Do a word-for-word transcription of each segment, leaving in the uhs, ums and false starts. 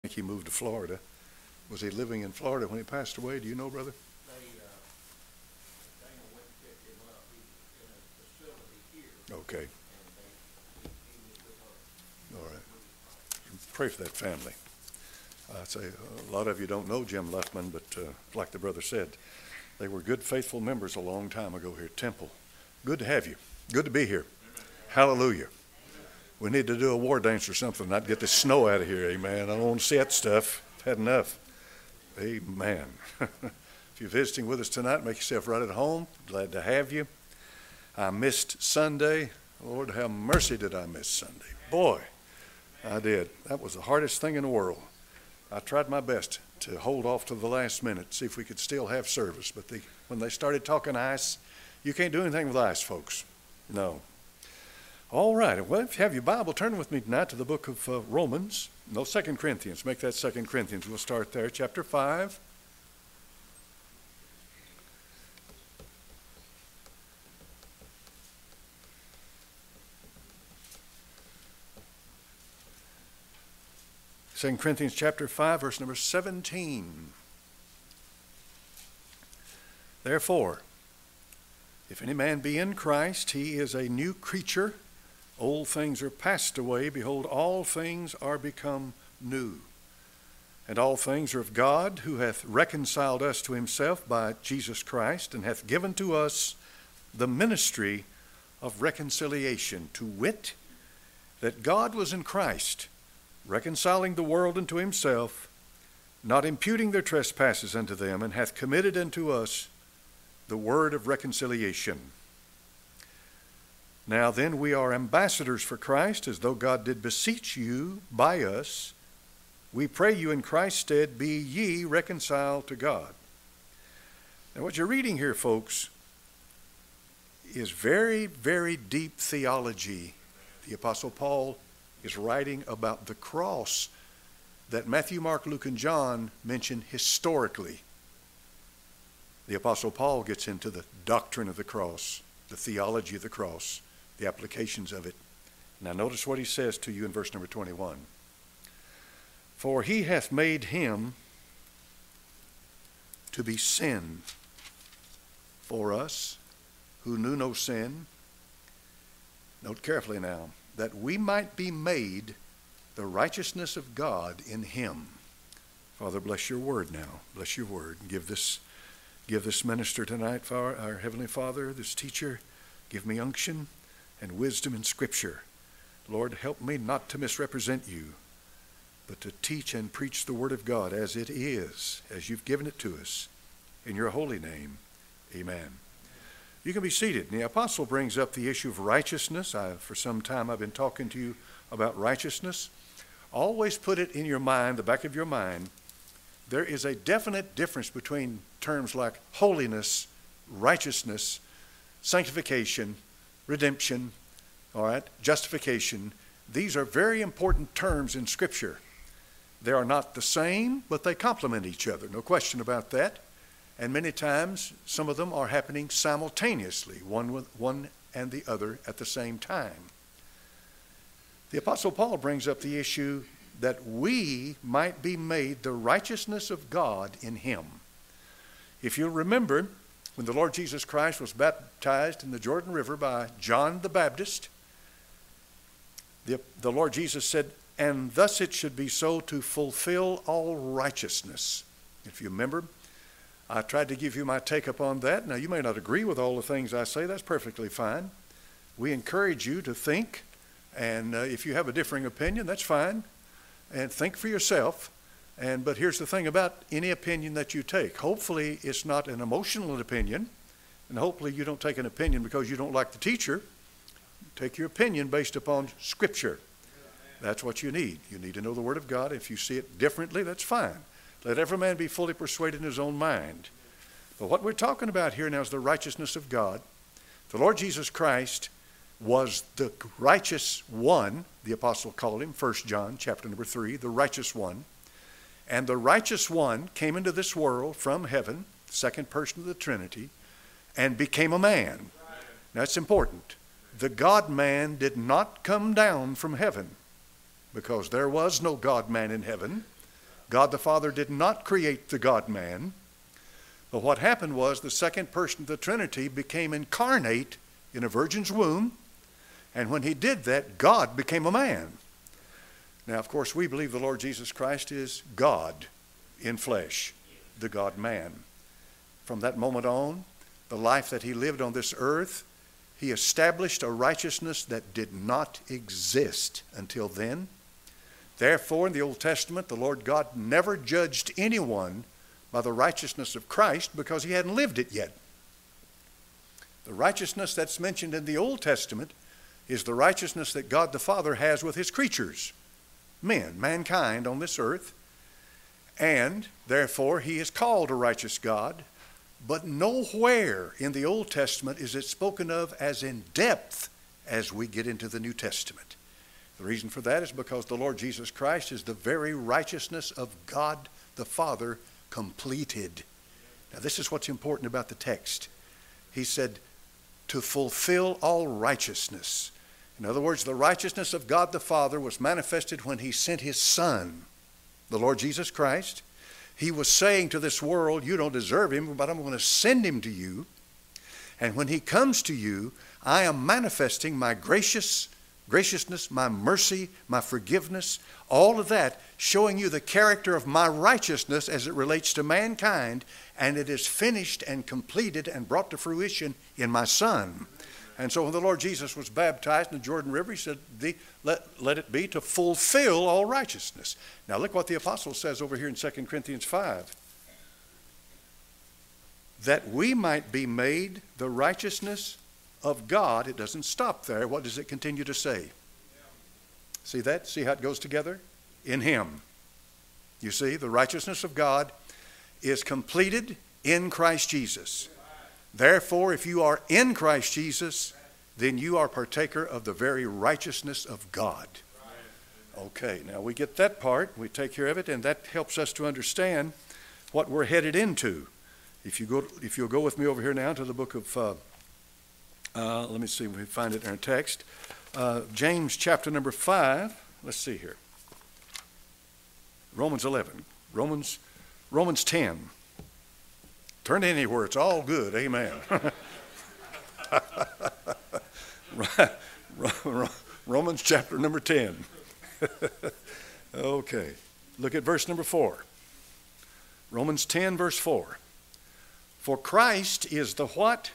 I think he moved to Florida. Was he living in Florida when he passed away? Do you know, brother? They, uh, Dana went and picked him up. He was in a facility here. Okay. And they, he was with her. All right. Pray for that family. I'd say a lot of you don't know Jim Luffman, but uh, like the brother said, they were good, faithful members a long time ago here at Temple. Good to have you. Good to be here. Amen. Hallelujah. Amen. We need to do a war dance or something, not get the snow out of here, amen. I don't want to see that stuff. I've had enough. Amen. If you're visiting with us tonight, make yourself right at home. Glad to have you. I missed Sunday. Lord, have mercy did I miss Sunday. Boy, I did. That was the hardest thing in the world. I tried my best to hold off to the last minute, see if we could still have service. But they, when they started talking ice, you can't do anything with ice, folks. No. All right. Well, if you have your Bible, turn with me tonight to the book of uh, Romans. No, Second Corinthians. Make that Second Corinthians. We'll start there, chapter five. Second Corinthians chapter five, verse number seventeen. Therefore, if any man be in Christ, he is a new creature. Old things are passed away. Behold, all things are become new. And all things are of God, who hath reconciled us to himself by Jesus Christ, and hath given to us the ministry of reconciliation, to wit, that God was in Christ, reconciling the world unto himself, not imputing their trespasses unto them, and hath committed unto us the word of reconciliation. Now then, we are ambassadors for Christ, as though God did beseech you by us. We pray you in Christ's stead, be ye reconciled to God. Now what you're reading here, folks, is very, very deep theology. The Apostle Paul is writing about the cross that Matthew, Mark, Luke, and John mention historically. The Apostle Paul gets into the doctrine of the cross, the theology of the cross, the applications of it. Now notice what he says to you in verse number twenty-one. For he hath made him to be sin for us who knew no sin. Note carefully now, that we might be made the righteousness of God in him. Father, bless your word now. Bless your word. Give this, give this minister tonight, our, our Heavenly Father, this teacher, give me unction and wisdom in Scripture. Lord, help me not to misrepresent you, but to teach and preach the word of God as it is, as you've given it to us. In your holy name, amen. You can be seated. And the apostle brings up the issue of righteousness. I, for some time I've been talking to you about righteousness. Always put it in your mind, the back of your mind, there is a definite difference between terms like holiness, righteousness, sanctification, redemption, all right, justification. These are very important terms in Scripture. They are not the same, but they complement each other. No question about that. And many times, some of them are happening simultaneously, one with one and the other at the same time. The Apostle Paul brings up the issue that we might be made the righteousness of God in him. If you'll remember, when the Lord Jesus Christ was baptized in the Jordan River by John the Baptist, the, the Lord Jesus said, and thus it should be so to fulfill all righteousness. If you remember, I tried to give you my take upon that. Now, you may not agree with all the things I say. That's perfectly fine. We encourage you to think, and uh, if you have a differing opinion, that's fine. And think for yourself. And but here's the thing about any opinion that you take. Hopefully, it's not an emotional opinion, and hopefully you don't take an opinion because you don't like the teacher. Take your opinion based upon Scripture. That's what you need. You need to know the Word of God. If you see it differently, that's fine. Let every man be fully persuaded in his own mind. But what we're talking about here now is the righteousness of God. The Lord Jesus Christ was the righteous one, the apostle called him, First John chapter number three, the righteous one. And the righteous one came into this world from heaven, second person of the Trinity, and became a man. That's important. The God-man did not come down from heaven, because there was no God-man in heaven. God the Father did not create the God-man, but what happened was the second person of the Trinity became incarnate in a virgin's womb, and when he did that, God became a man. Now, of course, we believe the Lord Jesus Christ is God in flesh, the God-man. From that moment on, the life that he lived on this earth, he established a righteousness that did not exist until then. Therefore, in the Old Testament, the Lord God never judged anyone by the righteousness of Christ because he hadn't lived it yet. The righteousness that's mentioned in the Old Testament is the righteousness that God the Father has with his creatures, men, mankind on this earth. And therefore, he is called a righteous God. But nowhere in the Old Testament is it spoken of as in depth as we get into the New Testament. The reason for that is because the Lord Jesus Christ is the very righteousness of God the Father completed. Now, this is what's important about the text. He said, to fulfill all righteousness. In other words, the righteousness of God the Father was manifested when he sent his Son, the Lord Jesus Christ. He was saying to this world, you don't deserve him, but I'm going to send him to you. And when he comes to you, I am manifesting my gracious graciousness, my mercy, my forgiveness, all of that, showing you the character of my righteousness as it relates to mankind, and it is finished and completed and brought to fruition in my Son. And so when the Lord Jesus was baptized in the Jordan River, he said, the, let, let it be to fulfill all righteousness. Now look what the apostle says over here in Second Corinthians five. That we might be made the righteousness of God. It doesn't stop there. What does it continue to say? See that? See how it goes together? In him. You see, the righteousness of God is completed in Christ Jesus. Therefore, if you are in Christ Jesus, then you are partaker of the very righteousness of God. Okay, now we get that part, we take care of it, and that helps us to understand what we're headed into. If you go, if you'll go with me over here now to the book of, uh, uh, let me see if we find it in our text, uh, James chapter number five. Let's see here. Romans eleven, Romans, Romans ten. Turn anywhere, it's all good, amen. Romans chapter number ten. Okay, look at verse number four. Romans ten, verse four. For Christ is the what?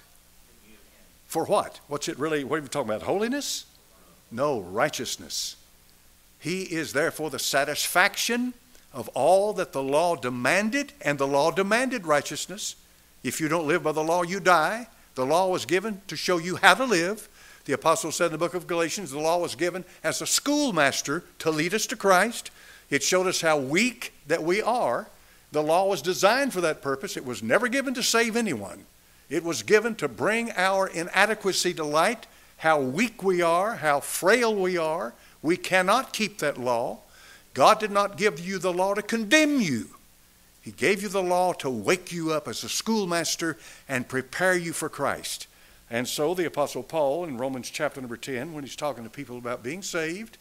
For what? What's it really, what are we talking about? Holiness? No, righteousness. He is therefore the satisfaction of all that the law demanded, and the law demanded righteousness. If you don't live by the law, you die. The law was given to show you how to live. The apostle said in the book of Galatians, the law was given as a schoolmaster to lead us to Christ. It showed us how weak that we are. The law was designed for that purpose. It was never given to save anyone. It was given to bring our inadequacy to light, how weak we are, how frail we are. We cannot keep that law. God did not give you the law to condemn you. He gave you the law to wake you up as a schoolmaster and prepare you for Christ. And so the Apostle Paul in Romans chapter number ten, when he's talking to people about being saved,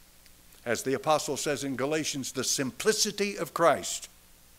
as the Apostle says in Galatians, the simplicity of Christ.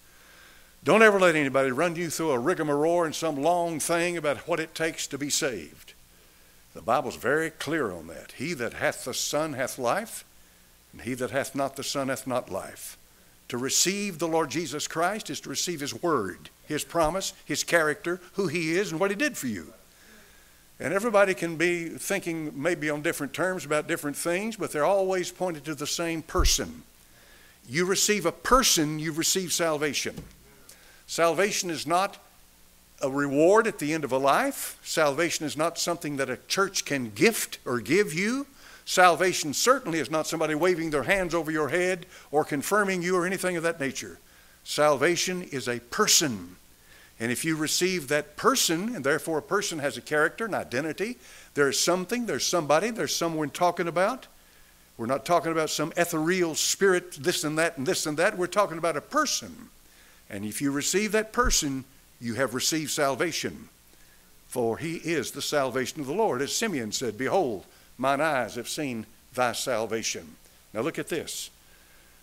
Don't ever let anybody run you through a rigmarole and some long thing about what it takes to be saved. The Bible's very clear on that. He that hath the Son hath life, and he that hath not the Son hath not life. To receive the Lord Jesus Christ is to receive his word, his promise, his character, who he is, and what he did for you. And everybody can be thinking maybe on different terms about different things, but they're always pointed to the same person. You receive a person, you receive salvation. Salvation is not a reward at the end of a life. Salvation is not something that a church can gift or give you. Salvation certainly is not somebody waving their hands over your head or confirming you or anything of that nature. Salvation is a person. And if you receive that person, and therefore a person has a character, an identity, there's something, there's somebody, there's someone talking about. We're not talking about some ethereal spirit, this and that and this and that. We're talking about a person. And if you receive that person, you have received salvation. For he is the salvation of the Lord. As Simeon said, behold, mine eyes have seen thy salvation. Now look at this.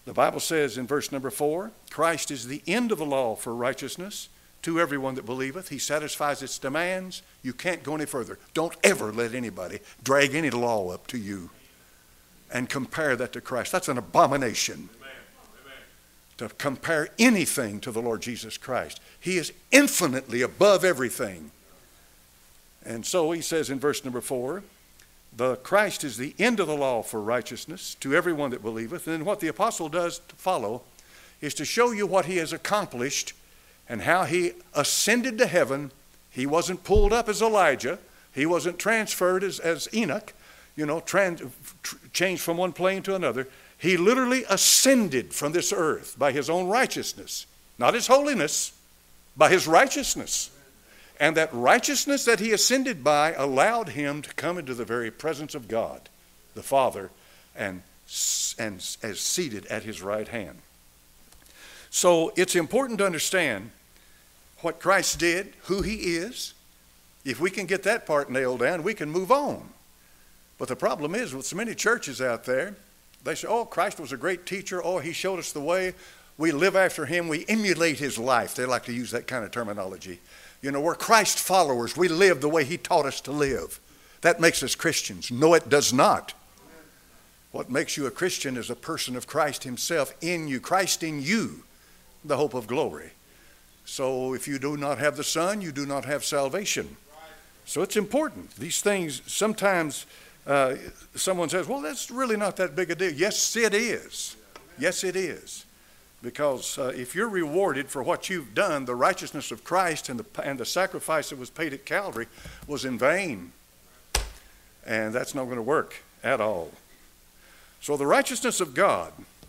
The Bible says in verse number four, Christ is the end of the law for righteousness to everyone that believeth. He satisfies its demands. You can't go any further. Don't ever let anybody drag any law up to you and compare that to Christ. That's an abomination. Amen. Amen. To compare anything to the Lord Jesus Christ. He is infinitely above everything. And so he says in verse number four, the Christ is the end of the law for righteousness to everyone that believeth. And then what the apostle does to follow is to show you what he has accomplished and how he ascended to heaven. He wasn't pulled up as Elijah. He wasn't transferred as, as Enoch, you know, trans, tr- changed from one plane to another. He literally ascended from this earth by his own righteousness, not his holiness, by his righteousness. And that righteousness that he ascended by allowed him to come into the very presence of God, the Father, and, and as seated at his right hand. So it's important to understand what Christ did, who he is. If we can get that part nailed down, we can move on. But the problem is with so many churches out there, they say, oh, Christ was a great teacher. Oh, he showed us the way. We live after him. We emulate his life. They like to use that kind of terminology. You know, we're Christ followers. We live the way he taught us to live. That makes us Christians. No, it does not. What makes you a Christian is a person of Christ himself in you. Christ in you, the hope of glory. So if you do not have the Son, you do not have salvation. So it's important. These things, sometimes uh, someone says, well, that's really not that big a deal. Yes, it is. Yes, it is. Because uh, if you're rewarded for what you've done, the righteousness of Christ and the, and the sacrifice that was paid at Calvary was in vain. And that's not going to work at all. So the righteousness of God,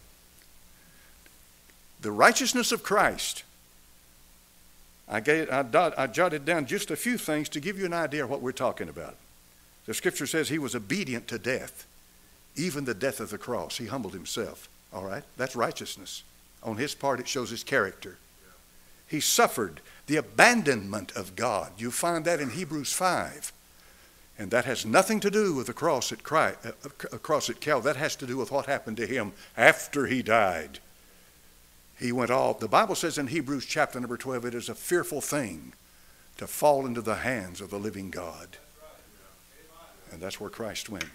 the righteousness of Christ, I, gave, I, dot, I jotted down just a few things to give you an idea of what we're talking about. The scripture says he was obedient to death, even the death of the cross. He humbled himself. All right? That's righteousness. On his part, it shows his character. He suffered the abandonment of God. You find that in Hebrews five. And that has nothing to do with the cross at, Christ, uh, cross at Calvary. That has to do with what happened to him after he died. He went off. The Bible says in Hebrews chapter number twelve, it is a fearful thing to fall into the hands of the living God. And that's where Christ went.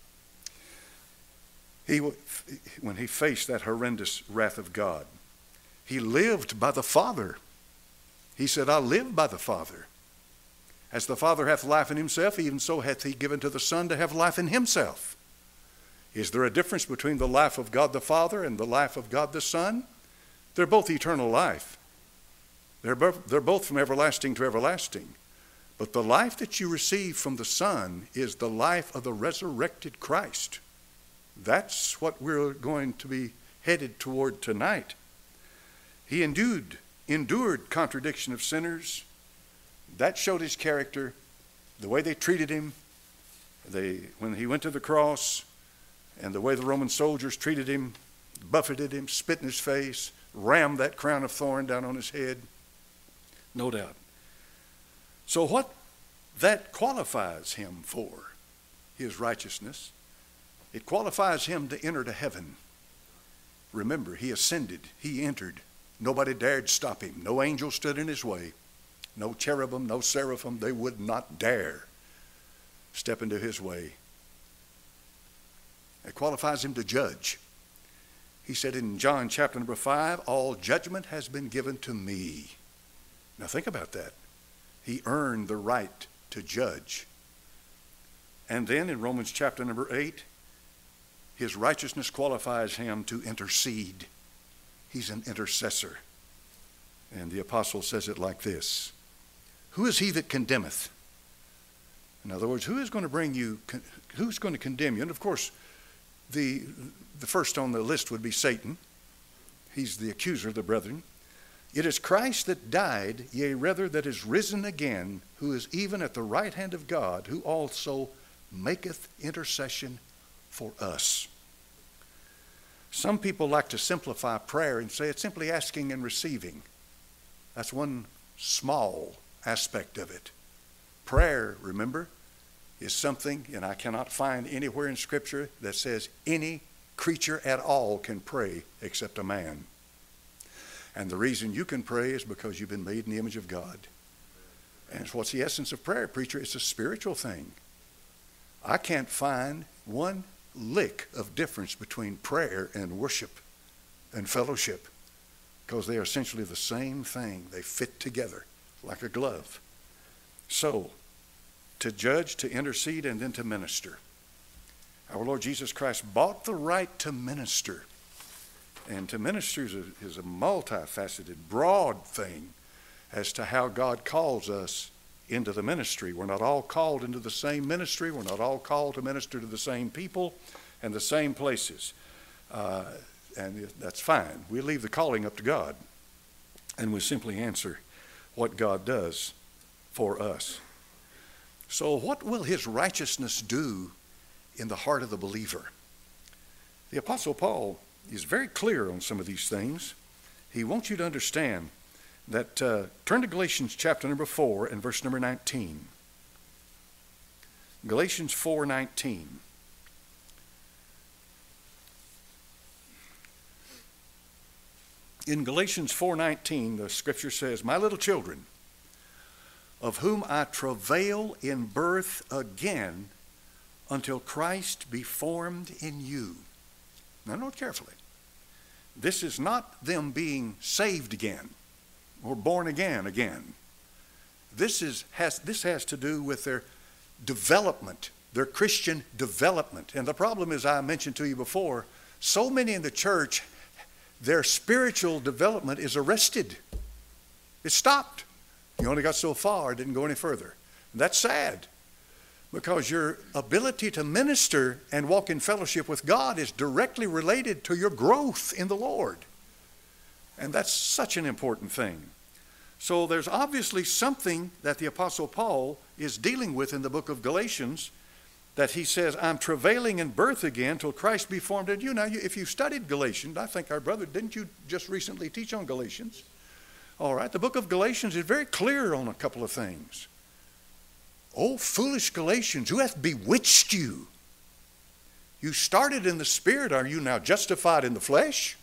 He, when he faced that horrendous wrath of God, he lived by the Father. He said, I live by the Father. As the Father hath life in himself, even so hath he given to the Son to have life in himself. Is there a difference between the life of God the Father and the life of God the Son? They're both eternal life. They're both, they're both from everlasting to everlasting. But the life that you receive from the Son is the life of the resurrected Christ. That's what we're going to be headed toward tonight. He endured, endured contradiction of sinners. That showed his character, the way they treated him, they, when he went to the cross, and the way the Roman soldiers treated him, buffeted him, spit in his face, rammed that crown of thorn down on his head. No doubt. So what that qualifies him for, his righteousness, it qualifies him to enter to heaven. Remember, he ascended, he entered. Nobody dared stop him. No angel stood in his way. No cherubim, no seraphim, they would not dare step into his way. It qualifies him to judge. He said in John chapter number five, all judgment has been given to me. Now think about that. He earned the right to judge. And then in Romans chapter number eight, his righteousness qualifies him to intercede. He's an intercessor. And the apostle says it like this. Who is he that condemneth? In other words, who is going to bring you, who's going to condemn you? And of course, the, the first on the list would be Satan. He's the accuser of the brethren. It is Christ that died, yea, rather that is risen again, who is even at the right hand of God, who also maketh intercession for us. Some people like to simplify prayer and say it's simply asking and receiving. That's one small aspect of it. Prayer, remember, is something, and I cannot find anywhere in Scripture that says any creature at all can pray except a man. And the reason you can pray is because you've been made in the image of God. And what's the essence of prayer, preacher? It's a spiritual thing. I can't find one lick of difference between prayer and worship and fellowship, because they are essentially the same thing. They fit together like a glove. So, to judge, to intercede, and then to minister. Our Lord Jesus Christ bought the right to minister. And to minister is a, is a multifaceted, broad thing as to how God calls us into the ministry. We're not all called into the same ministry. We're not all called to minister to the same people and the same places. Uh, and that's fine. We leave the calling up to God, and we simply answer what God does for us. So what will his righteousness do in the heart of the believer? The Apostle Paul is very clear on some of these things. He wants you to understand that, uh, turn to Galatians chapter number four and verse number nineteen. Galatians four nineteen. In Galatians four nineteen, the scripture says, "My little children, of whom I travail in birth again until Christ be formed in you." Now note carefully. This is not them being saved again or born again again. This is has this has to do with their development, their Christian development. And the problem is, I mentioned to you before, so many in the church, their spiritual development is arrested. It stopped. You only got so far, didn't go any further. That's sad, because your ability to minister and walk in fellowship with God is directly related to your growth in the Lord. And that's such an important thing. So there's obviously something that the Apostle Paul is dealing with in the book of Galatians, that he says, I'm travailing in birth again till Christ be formed in you. Now, if you studied Galatians, I think our brother, didn't you just recently teach on Galatians? All right, the book of Galatians is very clear on a couple of things. Oh, foolish Galatians, who hath bewitched you? You started in the Spirit. Are you now justified in the flesh?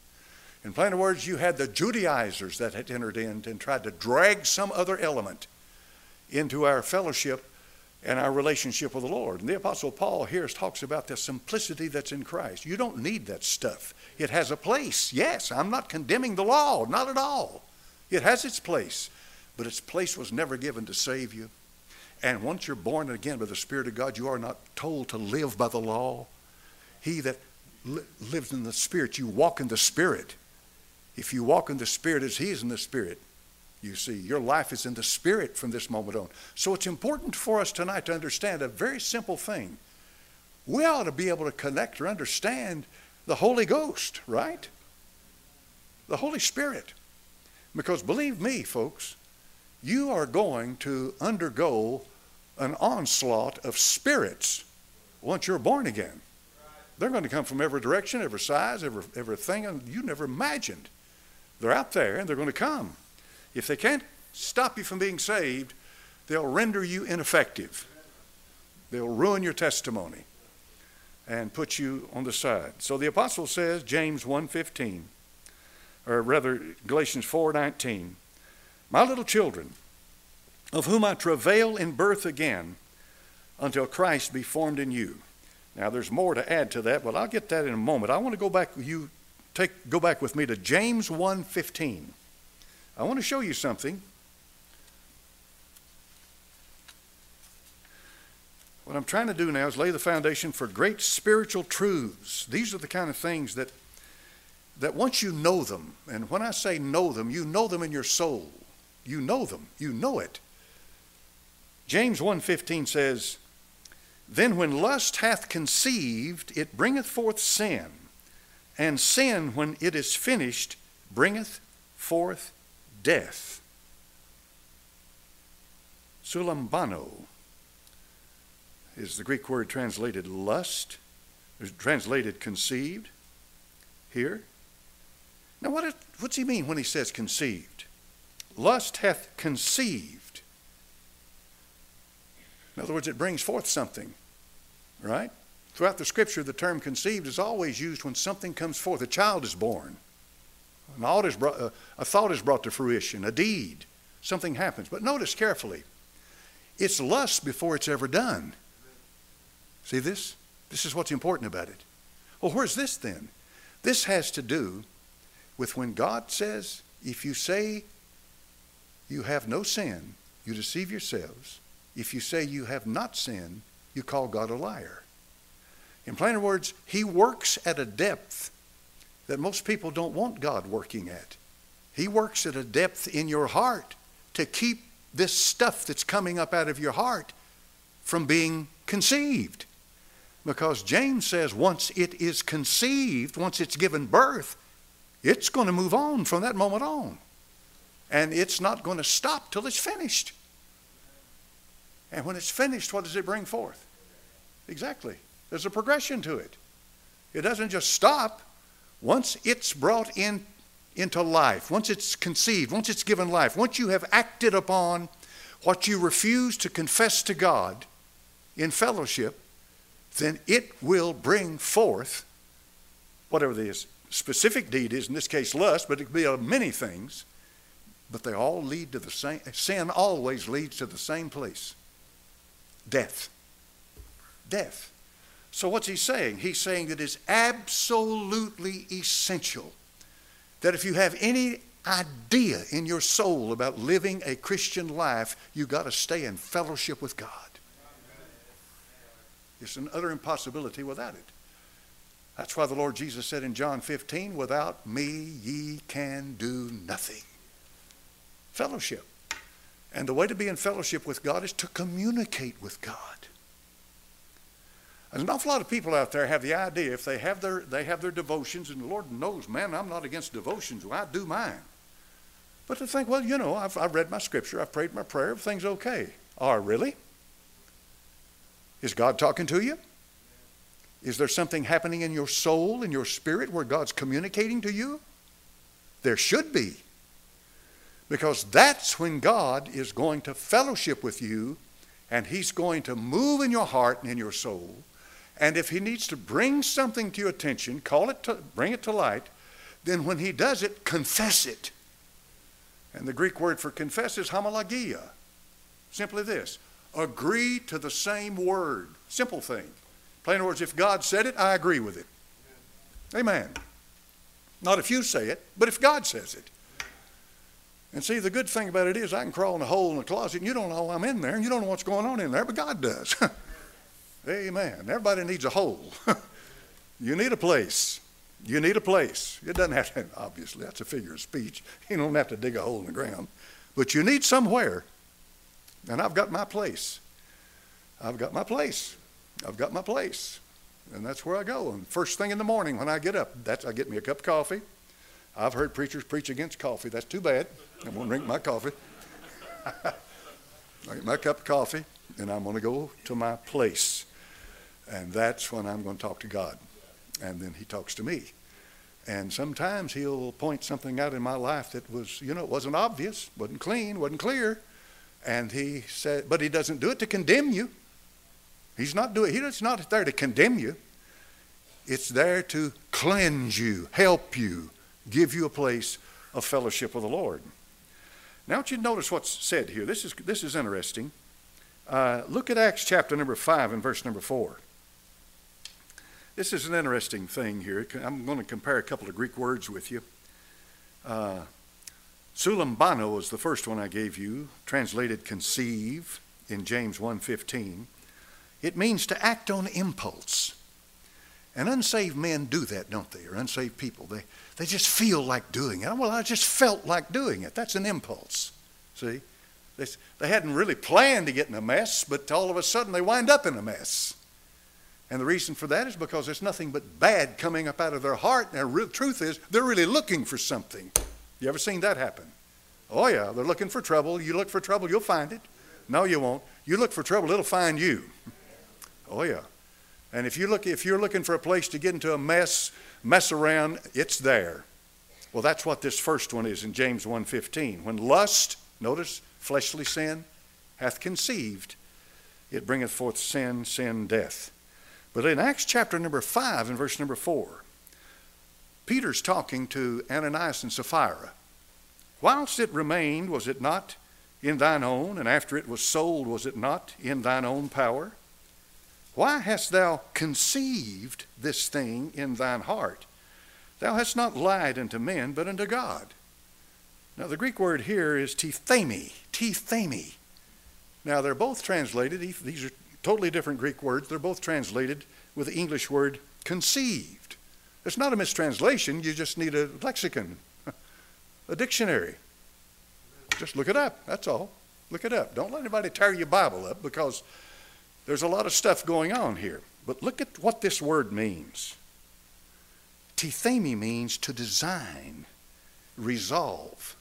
In plain words, you had the Judaizers that had entered in and tried to drag some other element into our fellowship and our relationship with the Lord. And the Apostle Paul here talks about the simplicity that's in Christ. You don't need that stuff. It has a place. Yes, I'm not condemning the law, not at all. It has its place, but its place was never given to save you. And once you're born again by the Spirit of God, you are not told to live by the law. He that li- lives in the Spirit, you walk in the Spirit. If you walk in the Spirit as he is in the Spirit, you see, your life is in the Spirit from this moment on. So it's important for us tonight to understand a very simple thing. We ought to be able to connect or understand the Holy Ghost, right? The Holy Spirit. Because believe me, folks, you are going to undergo an onslaught of spirits once you're born again. They're going to come from every direction, every size, every everything you never imagined. They're out there and they're going to come. If they can't stop you from being saved, they'll render you ineffective. They'll ruin your testimony and put you on the side. So the apostle says, James one fifteen, or rather Galatians four nineteen, my little children, of whom I travail in birth again until Christ be formed in you. Now there's more to add to that, but I'll get that in a moment. I want to go back you take go back with me to James one fifteen. I want to show you something. What I'm trying to do now is lay the foundation for great spiritual truths. These are the kind of things that that once you know them, and when I say know them, you know them in your soul. You know them. You know it. James one fifteen says, then when lust hath conceived, it bringeth forth sin. And sin, when it is finished, bringeth forth death. Sulambano is the Greek word translated lust, translated conceived here. Now what, what's he mean when he says conceived? Lust hath conceived. In other words, it brings forth something, right? Throughout the Scripture, the term conceived is always used when something comes forth. A child is born. An ought is brought, uh, a thought is brought to fruition, a deed. Something happens. But notice carefully, it's lust before it's ever done. See this? This is what's important about it. Well, where's this then? This has to do with when God says, if you say you have no sin, you deceive yourselves. If you say you have not sinned, you call God a liar. In plainer words, he works at a depth that most people don't want God working at. He works at a depth in your heart to keep this stuff that's coming up out of your heart from being conceived. Because James says once it is conceived, once it's given birth, it's going to move on from that moment on. And it's not going to stop till it's finished. And when it's finished, what does it bring forth? Exactly. There's a progression to it. It doesn't just stop. Once it's brought in into life, once it's conceived, once it's given life, once you have acted upon what you refuse to confess to God in fellowship, then it will bring forth whatever the specific deed is, in this case lust, but it could be of many things, but they all lead to the same, sin always leads to the same place, death. Death. So what's he saying? He's saying that it's absolutely essential that if you have any idea in your soul about living a Christian life, you've got to stay in fellowship with God. It's an utter impossibility without it. That's why the Lord Jesus said in John fifteen, without me ye can do nothing. Fellowship. And the way to be in fellowship with God is to communicate with God. There's an awful lot of people out there have the idea if they have their they have their devotions, and the Lord knows, man, I'm not against devotions. Well, I do mine. But to think, well, you know, I've, I've read my scripture, I've prayed my prayer, everything's okay. Oh, really? Is God talking to you? Is there something happening in your soul, in your spirit, where God's communicating to you? There should be. Because that's when God is going to fellowship with you, and he's going to move in your heart and in your soul. And if he needs to bring something to your attention, call it to, bring it to light, then when he does it, confess it. And the Greek word for confess is homologia. Simply this, agree to the same word. Simple thing. Plain words, if God said it, I agree with it. Amen. Not if you say it, but if God says it. And see, the good thing about it is I can crawl in a hole in the closet and you don't know I'm in there and you don't know what's going on in there, but God does. Amen. Everybody needs a hole. You need a place. You need a place. It doesn't have to, obviously, that's a figure of speech. You don't have to dig a hole in the ground. But you need somewhere. And I've got my place. I've got my place. I've got my place. And that's where I go. And first thing in the morning when I get up, that's I get me a cup of coffee. I've heard preachers preach against coffee. That's too bad. I'm going to drink my coffee. I get my cup of coffee, and I'm going to go to my place. And that's when I'm going to talk to God. And then he talks to me. And sometimes he'll point something out in my life that was, you know, it wasn't obvious, wasn't clean, wasn't clear. And he said, but he doesn't do it to condemn you. He's not doing, he's not there to condemn you. It's there to cleanse you, help you, give you a place of fellowship with the Lord. Now I want you to notice what's said here. This is, this is interesting. Uh, look at Acts chapter number five and verse number four. This is an interesting thing here. I'm going to compare a couple of Greek words with you. Uh, Sulambano is the first one I gave you, translated conceive in James one fifteen. It means to act on impulse. And unsaved men do that, don't they? Or unsaved people. They, they just feel like doing it. Well, I just felt like doing it. That's an impulse. See? They, they hadn't really planned to get in a mess, but all of a sudden they wind up in a mess. And the reason for that is because there's nothing but bad coming up out of their heart. And the real truth is they're really looking for something. You ever seen that happen? Oh, yeah. They're looking for trouble. You look for trouble, you'll find it. No, you won't. You look for trouble, it'll find you. Oh, yeah. And if you look, if you're looking for a place to get into a mess, mess around, it's there. Well, that's what this first one is in James one fifteen. When lust, notice, fleshly sin, hath conceived, it bringeth forth sin, sin, death. But in Acts chapter number five and verse number four, Peter's talking to Ananias and Sapphira. Whilst it remained, was it not in thine own? And after it was sold, was it not in thine own power? Why hast thou conceived this thing in thine heart? Thou hast not lied unto men, but unto God. Now the Greek word here is tithemi, tithemi. Now they're both translated, these are totally different Greek words, they're both translated with the English word conceived. It's not a mistranslation, you just need a lexicon, a dictionary. Just look it up, that's all. Look it up. Don't let anybody tear your Bible up, because there's a lot of stuff going on here. But look at what this word means. Tithemi means to design, resolve.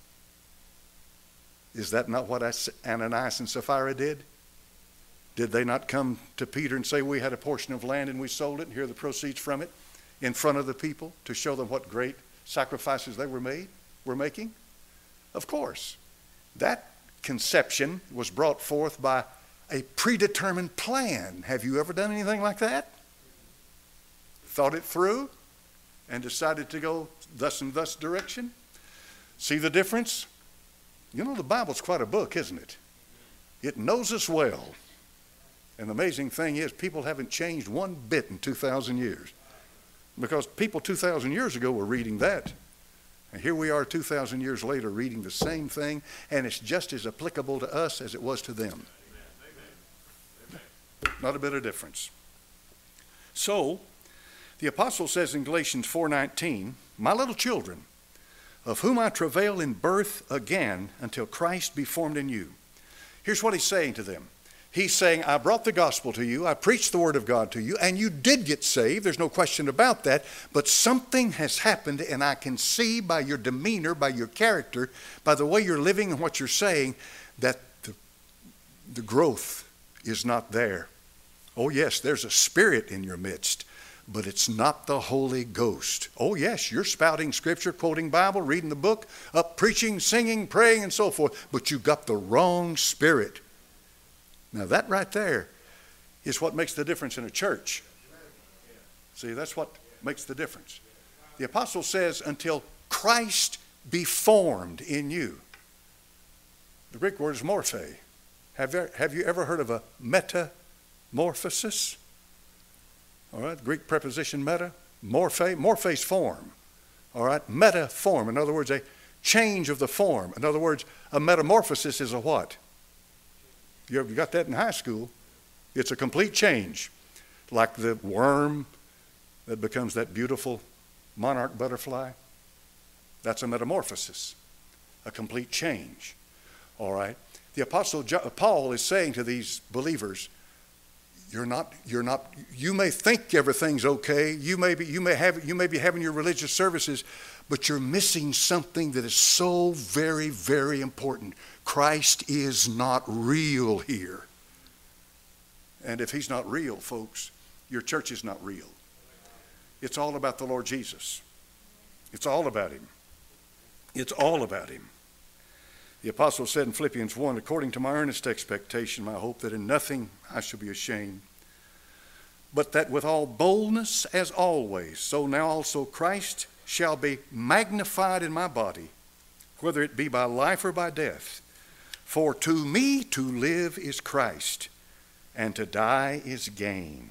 Is that not what Ananias and Sapphira did? Did they not come to Peter and say, we had a portion of land and we sold it, and here are the proceeds from it, in front of the people to show them what great sacrifices they were made, were making? Of course. That conception was brought forth by a predetermined plan. Have you ever done anything like that? Thought it through and decided to go thus and thus direction? See the difference? You know, the Bible's quite a book, isn't it? It knows us well. And the amazing thing is, people haven't changed one bit in two thousand years. Because people two thousand years ago were reading that. And here we are two thousand years later reading the same thing, and it's just as applicable to us as it was to them. Amen. Amen. Not a bit of difference. So, the apostle says in Galatians four nineteen, my little children, of whom I travail in birth again until Christ be formed in you. Here's what he's saying to them. He's saying, I brought the gospel to you, I preached the word of God to you, and you did get saved, there's no question about that, but something has happened, and I can see by your demeanor, by your character, by the way you're living and what you're saying, that the, the growth is not there. Oh yes, there's a spirit in your midst, but it's not the Holy Ghost. Oh yes, you're spouting scripture, quoting Bible, reading the book, up preaching, singing, praying, and so forth, but you've got the wrong spirit. Now that right there is what makes the difference in a church. See, that's what makes the difference. The apostle says, until Christ be formed in you. The Greek word is morphe. Have you, have you ever heard of a metamorphosis? All right, Greek preposition meta, morphe, morphe's form. All right, meta form. In other words, a change of the form. In other words, a metamorphosis is a what? You ever got that in high school? It's a complete change. Like the worm that becomes that beautiful monarch butterfly. That's a metamorphosis, a complete change. All right. The apostle Paul is saying to these believers, you're not, you're not, you may think everything's okay. You may be, you may have, you may be having your religious services, but you're missing something that is so very, very important. Christ is not real here. And if he's not real, folks, your church is not real. It's all about the Lord Jesus. It's all about him. It's all about him. The apostle said in Philippians one, according to my earnest expectation, my hope that in nothing I shall be ashamed, but that with all boldness as always, so now also Christ shall be magnified in my body, whether it be by life or by death. For to me to live is Christ, and to die is gain.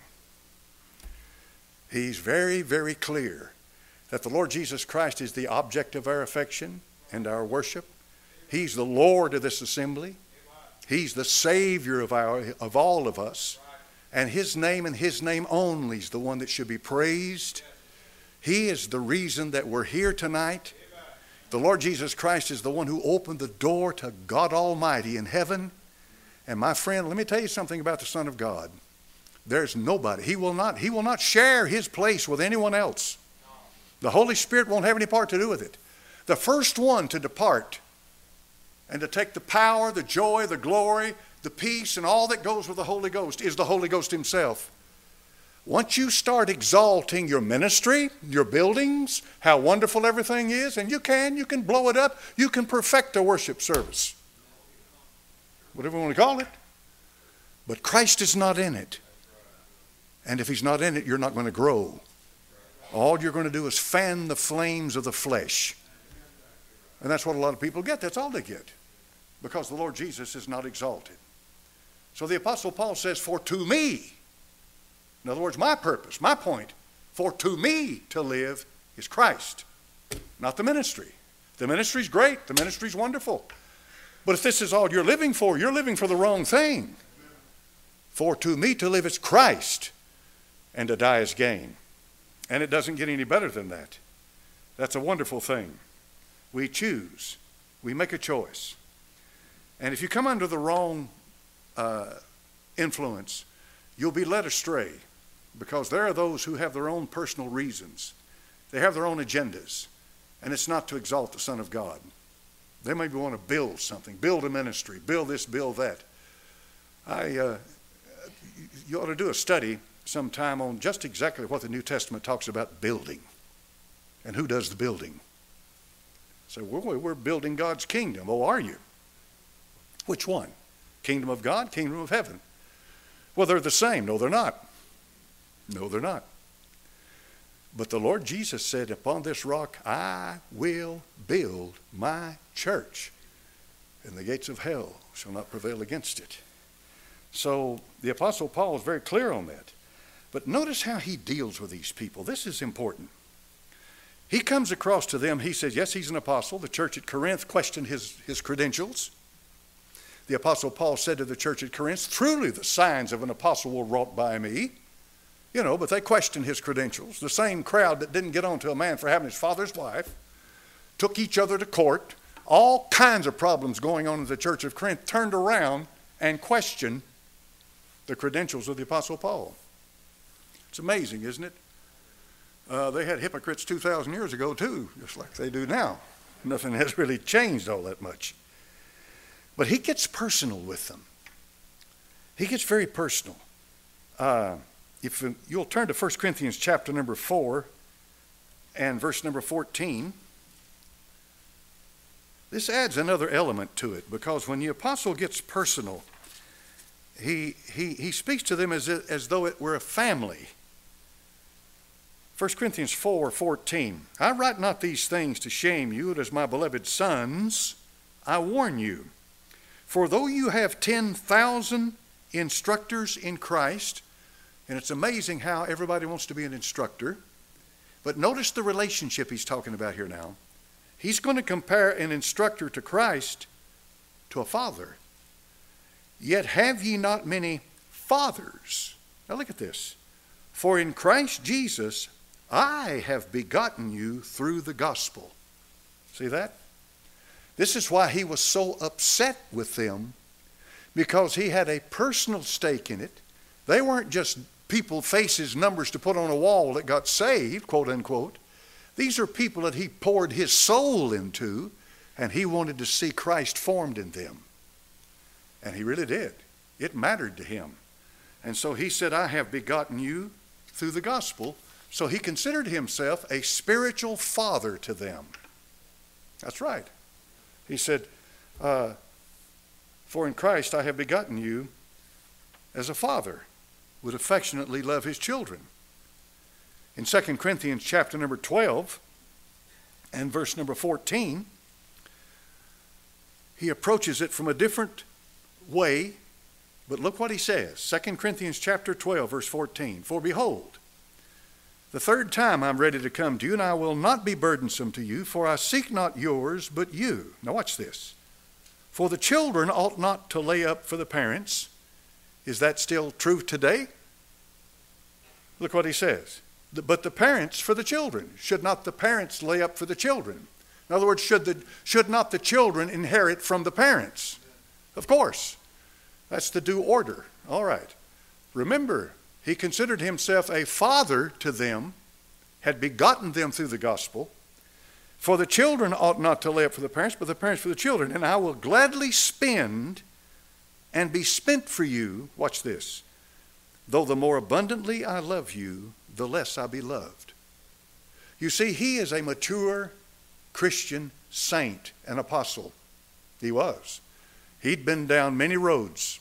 He's very, very clear that the Lord Jesus Christ is the object of our affection and our worship. He's the Lord of this assembly. He's the Savior of, our, of all of us. And his name and his name only is the one that should be praised. He is the reason that we're here tonight. The Lord Jesus Christ is the one who opened the door to God Almighty in heaven. And my friend, let me tell you something about the Son of God. There's nobody. He will not, he will not share his place with anyone else. The Holy Spirit won't have any part to do with it. The first one to depart and to take the power, the joy, the glory, the peace, and all that goes with the Holy Ghost is the Holy Ghost himself. Once you start exalting your ministry, your buildings, how wonderful everything is, and you can, you can blow it up, you can perfect a worship service. Whatever you want to call it. But Christ is not in it. And if he's not in it, you're not going to grow. All you're going to do is fan the flames of the flesh. And that's what a lot of people get. That's all they get. Because the Lord Jesus is not exalted. So the Apostle Paul says, for to me, in other words, my purpose, my point, for to me to live is Christ, not the ministry. The ministry's great. The ministry's wonderful. But if this is all you're living for, you're living for the wrong thing. For to me to live is Christ, and to die is gain. And it doesn't get any better than that. That's a wonderful thing. We choose. We make a choice. And if you come under the wrong uh, influence, you'll be led astray, because there are those who have their own personal reasons. They have their own agendas, and it's not to exalt the Son of God. They maybe want to build something, build a ministry, build this, build that. I, uh, you ought to do a study sometime on just exactly what the New Testament talks about building, and who does the building. So we're, we're building God's kingdom. Oh, are you? Which one? Kingdom of God, kingdom of heaven. Well, they're the same. No, they're not. No, they're not. But the Lord Jesus said, upon this rock I will build my church, and the gates of hell shall not prevail against it. So the Apostle Paul is very clear on that. But notice how he deals with these people. This is important. He comes across to them. He says, yes, he's an apostle. The church at Corinth questioned his, his credentials. The Apostle Paul said to the church at Corinth, truly the signs of an apostle were wrought by me. You know, but they questioned his credentials. The same crowd that didn't get on to a man for having his father's wife took each other to court. All kinds of problems going on in the church of Corinth turned around and questioned the credentials of the Apostle Paul. It's amazing, isn't it? Uh, they had hypocrites two thousand years ago too, just like they do now. Nothing has really changed all that much. But he gets personal with them. He gets very personal. Uh, if you'll turn to First Corinthians chapter number four and verse number fourteen. This adds another element to it, because when the apostle gets personal, he, he, he speaks to them as, as though it were a family. First Corinthians four fourteen. I write not these things to shame you, but as my beloved sons, I warn you. For though you have ten thousand instructors in Christ, and it's amazing how everybody wants to be an instructor, but notice the relationship he's talking about here now. He's going to compare an instructor to Christ to a father. Yet have ye not many fathers? Now look at this. For in Christ Jesus I have begotten you through the gospel. See that? This is why he was so upset with them, because he had a personal stake in it. They weren't just people, faces, numbers to put on a wall that got saved, quote unquote. These are people that he poured his soul into, and he wanted to see Christ formed in them. And he really did. It mattered to him. And so he said, I have begotten you through the gospel. So he considered himself a spiritual father to them. That's right. He said, uh, for in Christ I have begotten you as a father would affectionately love his children. In Second Corinthians chapter number twelve and verse number fourteen, he approaches it from a different way, but look what he says. Second Corinthians chapter twelve, verse fourteen. For behold, the third time I'm ready to come to you, and I will not be burdensome to you, for I seek not yours, but you. Now watch this. For the children ought not to lay up for the parents. Is that still true today? Look what he says. But the parents for the children. Should not the parents lay up for the children? In other words, should, the, should not the children inherit from the parents? Of course. That's the due order. All right. Remember, he considered himself a father to them, had begotten them through the gospel. For the children ought not to lay up for the parents, but the parents for the children. And I will gladly spend and be spent for you. Watch this. Though the more abundantly I love you, the less I be loved. You see, he is a mature Christian saint, an apostle. He was. He'd been down many roads.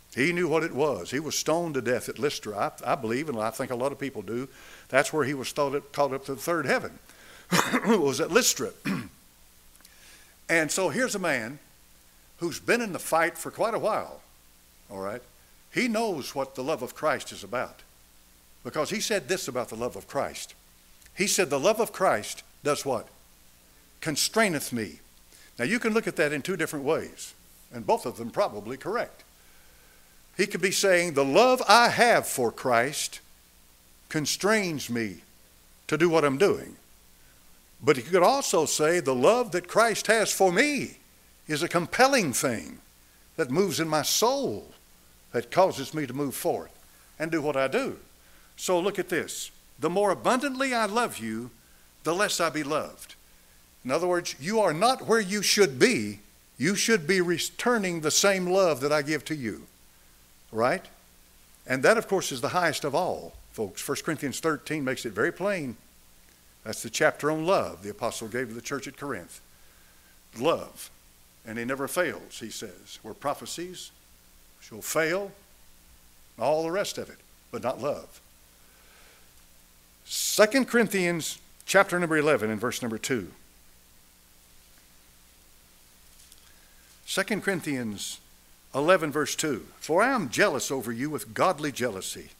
He knew what it was. He was stoned to death at Lystra. I, I believe, and I think a lot of people do, that's where he was caught up, caught up to the third heaven. It was at Lystra. And so here's a man who's been in the fight for quite a while, all right? He knows what the love of Christ is about, because he said this about the love of Christ. He said, the love of Christ does what? Constraineth me. Now you can look at that in two different ways, and both of them probably correct. He could be saying, the love I have for Christ constrains me to do what I'm doing. But he could also say, the love that Christ has for me is a compelling thing that moves in my soul, that causes me to move forth and do what I do. So look at this. The more abundantly I love you, the less I be loved. In other words, you are not where you should be. You should be returning the same love that I give to you. Right? And that, of course, is the highest of all, folks. First Corinthians thirteen makes it very plain. That's the chapter on love the apostle gave to the church at Corinth. Love. And he never fails, he says. Where prophecies shall fail, all the rest of it, but not love. Second Corinthians chapter number eleven and verse number two. Second Corinthians eleven verse two. For I am jealous over you with godly jealousy.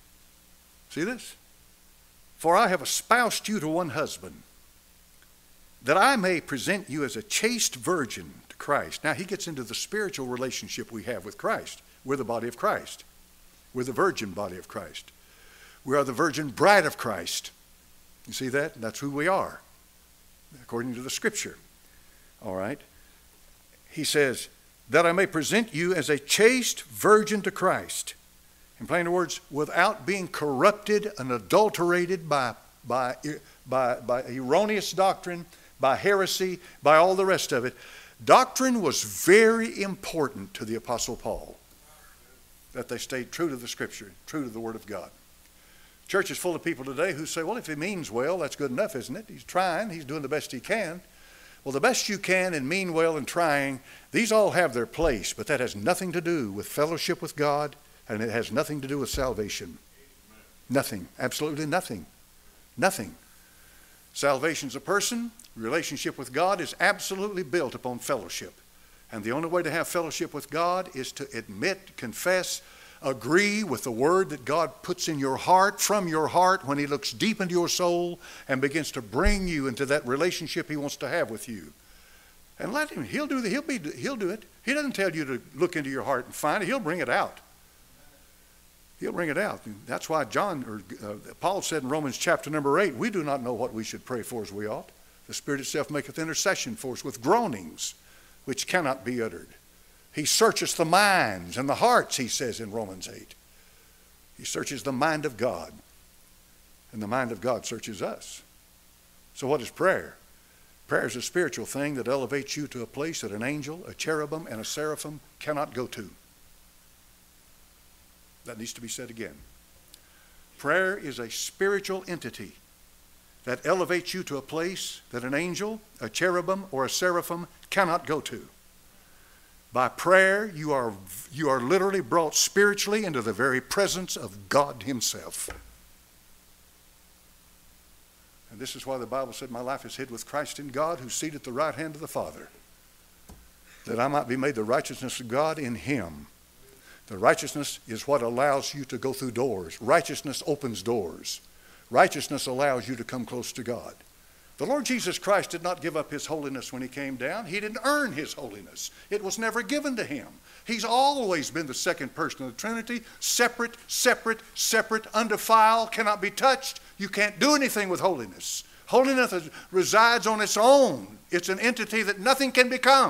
See this? For I have espoused you to one husband, that I may present you as a chaste virgin to Christ. Now he gets into the spiritual relationship we have with Christ. We're the body of Christ. We're the virgin body of Christ. We are the virgin bride of Christ. You see that? That's who we are, according to the Scripture. All right? He says, that I may present you as a chaste virgin to Christ. In plain words, without being corrupted and adulterated by, by, by, by erroneous doctrine, by heresy, by all the rest of it. Doctrine was very important to the Apostle Paul, that they stayed true to the Scripture, true to the Word of God. Church is full of people today who say, well, if he means well, that's good enough, isn't it? He's trying, he's doing the best he can. Well, the best you can and mean well and trying, these all have their place, but that has nothing to do with fellowship with God, and it has nothing to do with salvation. Nothing. Absolutely nothing. Nothing. Salvation's a person. Relationship with God is absolutely built upon fellowship. And the only way to have fellowship with God is to admit, confess, agree with the word that God puts in your heart, from your heart, when he looks deep into your soul and begins to bring you into that relationship he wants to have with you. And let him, he'll do the, he'll be, he'll do it. He doesn't tell you to look into your heart and find it. He'll bring it out. He'll bring it out. And that's why John, or uh, Paul said in Romans chapter number eight, we do not know what we should pray for as we ought. The Spirit itself maketh intercession for us with groanings which cannot be uttered. He searches the minds and the hearts, he says in Romans eight. He searches the mind of God. And the mind of God searches us. So what is prayer? Prayer is a spiritual thing that elevates you to a place that an angel, a cherubim, and a seraphim cannot go to. That needs to be said again. Prayer is a spiritual entity that elevates you to a place that an angel, a cherubim, or a seraphim cannot go to. By prayer, you are, you are literally brought spiritually into the very presence of God himself. And this is why the Bible said, my life is hid with Christ in God, who's seated at the right hand of the Father, that I might be made the righteousness of God in him. The righteousness is what allows you to go through doors. Righteousness opens doors. Righteousness allows you to come close to God. The Lord Jesus Christ did not give up his holiness when he came down. He didn't earn his holiness. It was never given to him. He's always been the second person of the Trinity, separate, separate, separate, undefiled, cannot be touched. You can't do anything with holiness. Holiness resides on its own. It's an entity that nothing can become.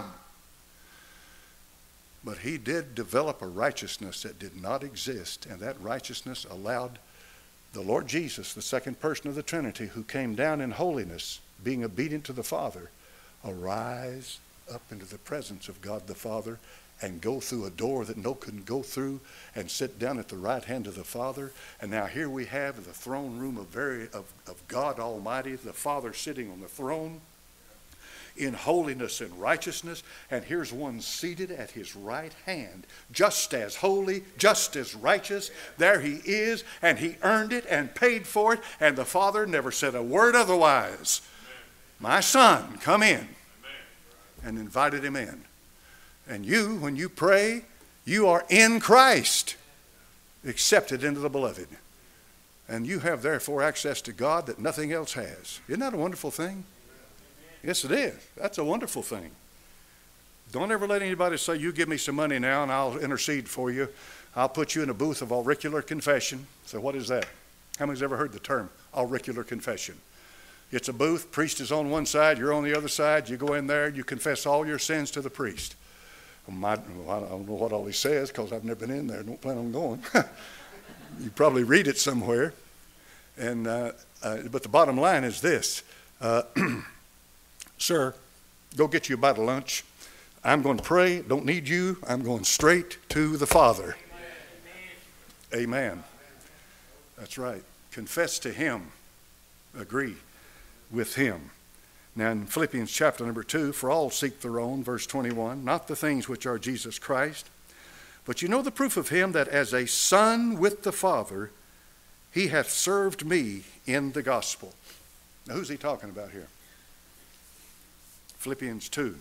But he did develop a righteousness that did not exist, and that righteousness allowed the Lord Jesus, the second person of the Trinity, who came down in holiness, being obedient to the Father, arise up into the presence of God the Father and go through a door that no couldn't go through and sit down at the right hand of the Father. And now here we have the throne room of, very, of, of God Almighty, the Father sitting on the throne, in holiness and righteousness. And here's one seated at his right hand, just as holy, just as righteous. There he is, and he earned it and paid for it, and the Father never said a word otherwise. My son, come in, and invited him in. And you, when you pray, you are in Christ, accepted into the beloved. And you have therefore access to God that nothing else has. Isn't that a wonderful thing? Yes, it is. That's a wonderful thing. Don't ever let anybody say, you give me some money now and I'll intercede for you. I'll put you in a booth of auricular confession. So what is that? How many's ever heard the term auricular confession? It's a booth. Priest is on one side. You're on the other side. You go in there. You confess all your sins to the priest. My, well, I don't know what all he says because I've never been in there. Don't plan on going. You probably read it somewhere. And uh, uh, but the bottom line is this. Uh, Sir, go get you a bite of lunch. I'm going to pray. Don't need you. I'm going straight to the Father. Amen. Amen. That's right. Confess to him. Agree with him. Now in Philippians chapter number two, for all seek their own, verse twenty-one, not the things which are Jesus Christ, but you know the proof of him that as a son with the Father, he hath served me in the gospel. Now who's he talking about here? Philippians two.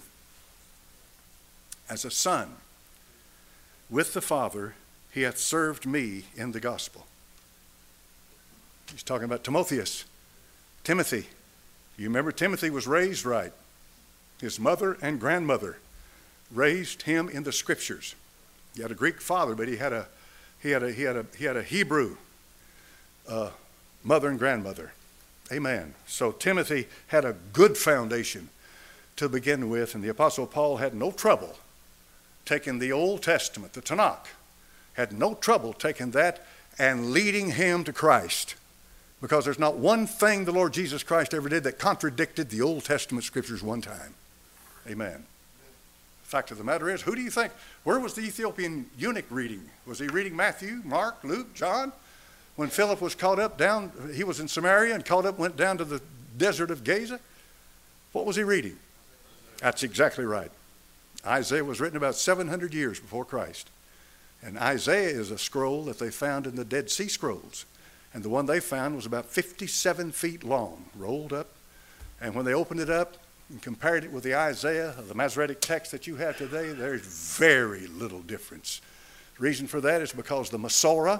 As a son with the Father, he hath served me in the gospel. He's talking about Timotheus, Timothy. You remember Timothy was raised right. His mother and grandmother raised him in the scriptures. He had a Greek father, but he had a he had a he had a he had a Hebrew uh, mother and grandmother. Amen. So Timothy had a good foundation to begin with, and the Apostle Paul had no trouble taking the Old Testament, the Tanakh, had no trouble taking that and leading him to Christ. Because there's not one thing the Lord Jesus Christ ever did that contradicted the Old Testament scriptures one time. Amen. The fact of the matter is, who do you think, where was the Ethiopian eunuch reading? Was he reading Matthew, Mark, Luke, John? When Philip was caught up down, he was in Samaria and caught up, went down to the desert of Gaza. What was he reading? That's exactly right. Isaiah was written about seven hundred years before Christ. And Isaiah is a scroll that they found in the Dead Sea Scrolls. And the one they found was about fifty-seven feet long, rolled up. And when they opened it up and compared it with the Isaiah, the Masoretic text that you have today, there's very little difference. The reason for that is because the Masorah,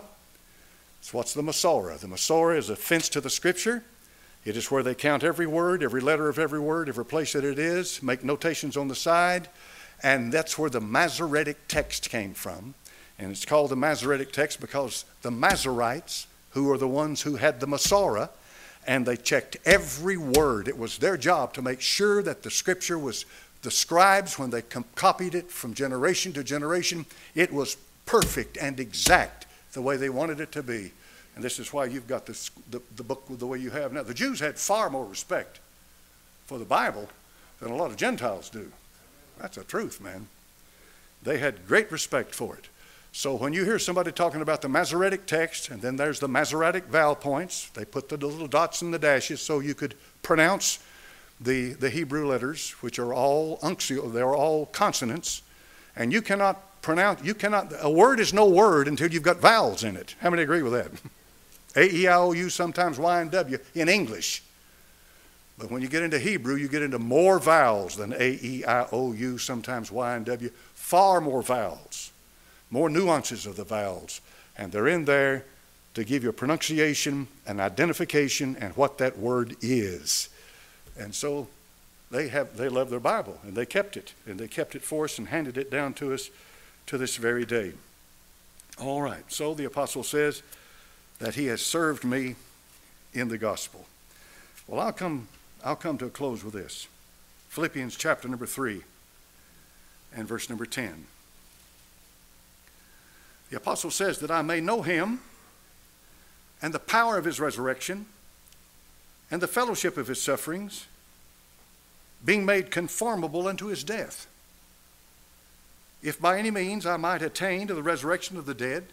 so what's the Masorah? The Masorah is a fence to the Scripture. It is where they count every word, every letter of every word, every place that it is, make notations on the side. And that's where the Masoretic text came from. And it's called the Masoretic text because the Masoretes, who are the ones who had the Masorah, and they checked every word. It was their job to make sure that the Scripture was, the scribes, when they com- copied it from generation to generation, it was perfect and exact the way they wanted it to be. And this is why you've got this, the, the book the way you have now. The Jews had far more respect for the Bible than a lot of Gentiles do. That's the truth, man. They had great respect for it. So when you hear somebody talking about the Masoretic text, and then there's the Masoretic vowel points, they put the little dots and the dashes so you could pronounce the, the Hebrew letters, which are all uncial, they're all consonants, and you cannot pronounce, you cannot, a word is no word until you've got vowels in it. How many agree with that? A, E, I, O, U, sometimes Y and W in English. But when you get into Hebrew, you get into more vowels than A, E, I, O, U, sometimes Y and W, far more vowels. More nuances of the vowels, and they're in there to give you a pronunciation, an identification, and what that word is. And so they have they love their Bible, and they kept it, and they kept it for us and handed it down to us to this very day. All right, so the apostle says that he has served me in the gospel. Well, I'll come I'll come to a close with this. Philippians chapter number three and verse number ten. The apostle says that I may know him and the power of his resurrection and the fellowship of his sufferings, being made conformable unto his death, if by any means I might attain to the resurrection of the dead,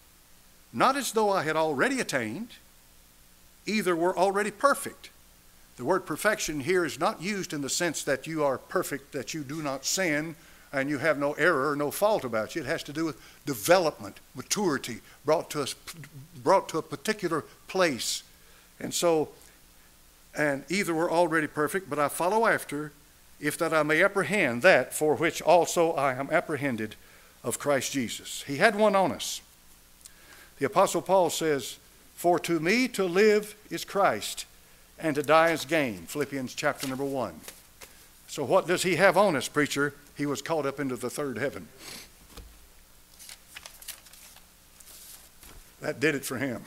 not as though I had already attained, either were already perfect, The word perfection here is not used in the sense that you are perfect, that you do not sin, and you have no error or no fault about you. It has to do with development, maturity, brought to us, brought to a particular place. And so, and either we're already perfect, but I follow after, if that I may apprehend that for which also I am apprehended of Christ Jesus. He had one on us. The Apostle Paul says, for to me to live is Christ, and to die is gain. Philippians chapter number one. So what does he have on us, preacher? He was caught up into the third heaven. That did it for him.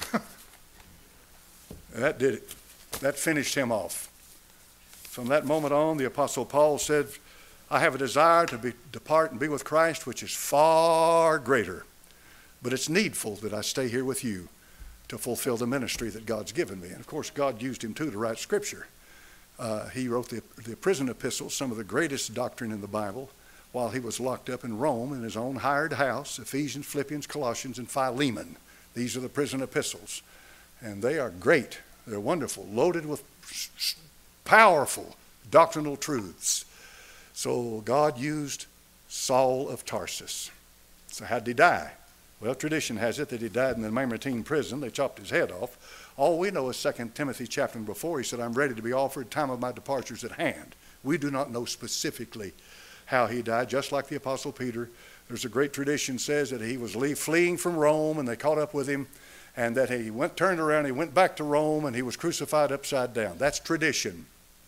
That did it. That finished him off. From that moment on, the Apostle Paul said, I have a desire to be, depart and be with Christ, which is far greater. But it's needful that I stay here with you to fulfill the ministry that God's given me. And of course, God used him too to write Scripture. Uh, he wrote the, the prison epistles, some of the greatest doctrine in the Bible, while he was locked up in Rome in his own hired house, Ephesians, Philippians, Colossians, and Philemon. These are the prison epistles. And they are great. They're wonderful, loaded with powerful doctrinal truths. So God used Saul of Tarsus. So how did he die? Well, tradition has it that he died in the Mamertine prison. They chopped his head off. All we know is Second Timothy chapter before. He said, I'm ready to be offered. Time of my departure is at hand. We do not know specifically how he died, just like the Apostle Peter. There's a great tradition says that he was fleeing from Rome and they caught up with him, and that he went, turned around, he went back to Rome, and he was crucified upside down. That's tradition.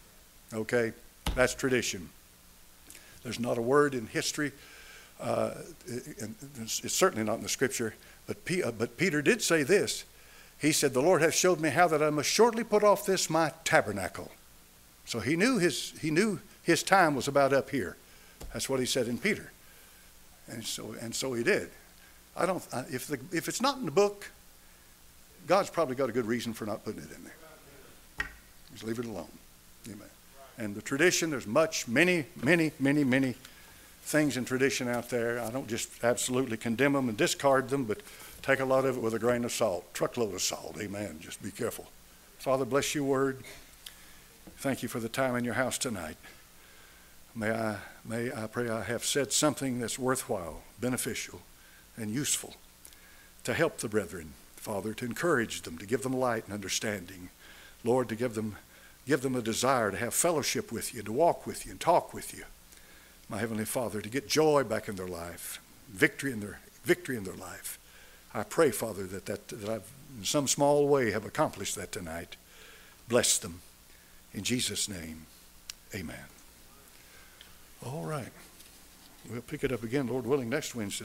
Okay? That's tradition. There's not a word in history. Uh, it, it's certainly not in the Scripture. But, P, uh, but Peter did say this. He said, the Lord hath showed me how that I must shortly put off this my tabernacle. So he knew his, he knew his time was about up here. That's what he said in Peter. And so, and so he did. I don't, if, the, if it's not in the book, God's probably got a good reason for not putting it in there. Just leave it alone. Amen. And the tradition, there's much, many, many, many, many things in tradition out there. I don't just absolutely condemn them and discard them, but take a lot of it with a grain of salt, truckload of salt. Amen. Just be careful. Father, bless your word. Thank you for the time in your house tonight. May I, may I pray I have said something that's worthwhile, beneficial, and useful to help the brethren, Father, to encourage them, to give them light and understanding. Lord, to give them, give them a desire to have fellowship with you, to walk with you and talk with you. My Heavenly Father, to get joy back in their life, victory in their, victory in their life. I pray, Father, that, that, that I've in some small way have accomplished that tonight. Bless them. In Jesus' name, amen. All right. We'll pick it up again, Lord willing, next Wednesday.